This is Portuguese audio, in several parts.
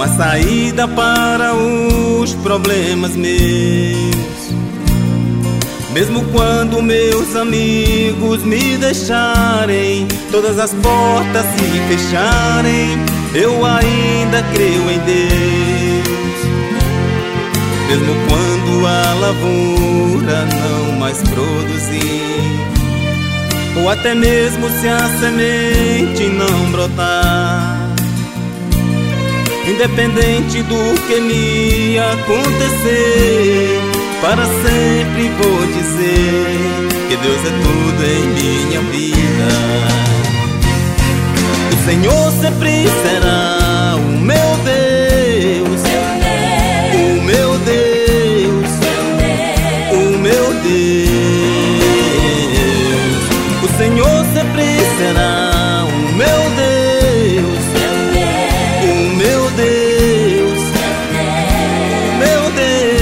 uma saída para os problemas meus. Mesmo quando meus amigos me deixarem, todas as portas se fecharem, eu ainda creio em Deus. Mesmo quando a lavoura não mais produzir, ou até mesmo se a semente não brotar, independente do que me acontecer, para sempre vou dizer que Deus é tudo em minha vida. O Senhor sempre será o meu Deus, o meu Deus, o meu Deus. O Senhor sempre será o meu Deus, o meu Deus, o meu Deus.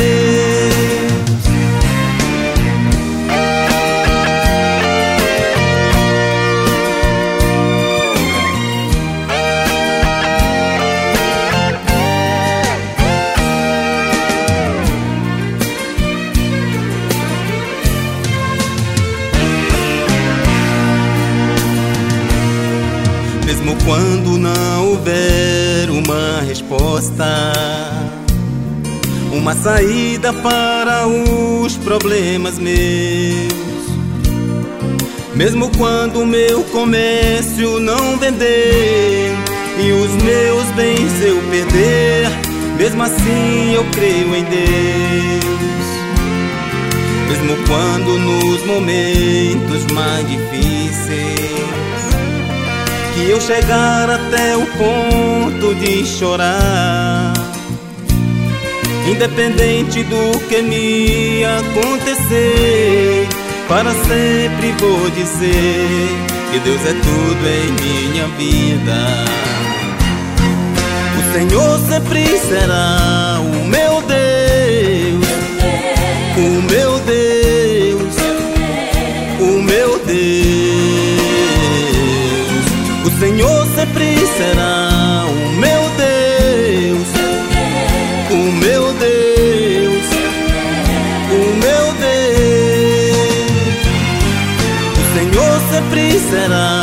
Mesmo quando não houver uma resposta, uma saída para os problemas meus, mesmo quando meu comércio não vender e os meus bens eu perder, mesmo assim eu creio em Deus. Mesmo quando nos momentos mais difíceis que eu chegar até o ponto de chorar, independente do que me acontecer, para sempre vou dizer que Deus é tudo em minha vida. O Senhor sempre será o meu Deus, o meu Deus, o meu Deus. O Senhor sempre será o meu Deus, o meu Deus, o meu Deus. O Senhor sempre será